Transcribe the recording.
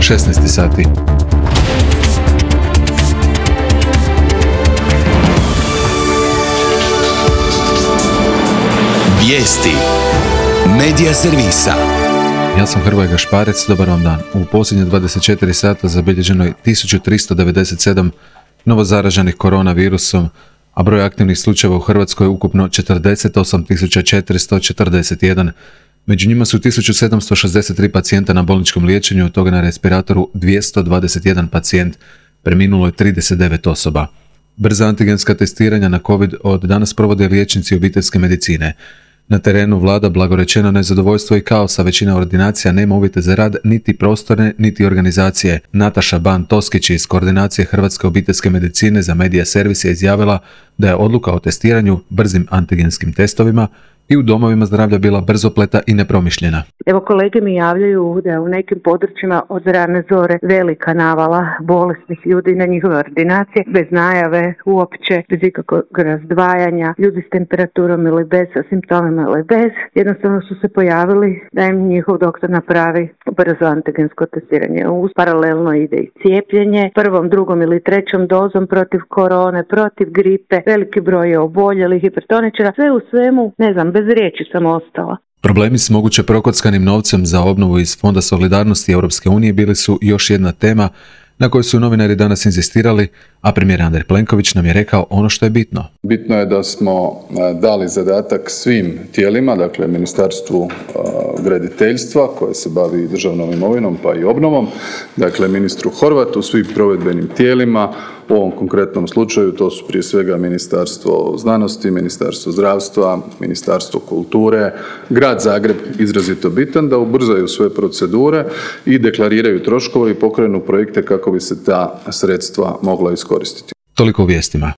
16 sati. Vijesti Medija servisa. Ja sam Hrvoje Gašparec, dobar vam dan. U posljednje 24 sata zabilježeno je 1397 novozaraženih koronavirusom, a broj aktivnih slučajeva u Hrvatskoj je ukupno 48.441. Među njima su 1763 pacijenta na bolničkom liječenju, od toga na respiratoru 221 pacijent. Preminulo je 39 osoba. Brza antigenska testiranja na COVID od danas provode liječnici obiteljske medicine. Na terenu vlada blagorečeno nezadovoljstvo i kaos, a većina ordinacija nema uvjete za rad, niti prostorne, niti organizacije. Nataša Ban-Toskić iz koordinacije Hrvatske obiteljske medicine za Medija servis je izjavila da je odluka o testiranju brzim antigenskim testovima i u domovima zdravlja bila brzopleta i nepromišljena. Evo, kolege mi javljaju da u nekim područjima od rane zore velika navala bolesnih ljudi na njihove ordinacije, bez najave uopće, bez ikakvog razdvajanja, ljudi s temperaturom ili bez, sa simptomima ili bez. Jednostavno su se pojavili da im njihov doktor napravi brzo antigensko testiranje. Uz paralelno ide i cijepljenje, prvom, drugom ili trećom dozom protiv korone, protiv gripe, veliki broj je oboljelih, hipertoničara, sve u svemu, ne znam, bez riječi sam ostala. Problemi s moguće prokockanim novcem za obnovu iz Fonda solidarnosti Europske unije bili su još jedna tema na kojoj su novinari danas inzistirali, a premijer Andrej Plenković nam je rekao ono što je bitno. Bitno je da smo dali zadatak svim tijelima, dakle Ministarstvu graditeljstva koje se bavi državnom imovinom pa i obnovom, dakle ministru Horvatu, svim provedbenim tijelima. U ovom konkretnom slučaju to su prije svega Ministarstvo znanosti, Ministarstvo zdravstva, Ministarstvo kulture, Grad Zagreb izrazito bitan da ubrzaju sve procedure i deklariraju troškove i pokrenu projekte kako bi se ta sredstva mogla iskoristiti. Toliko u vijestima.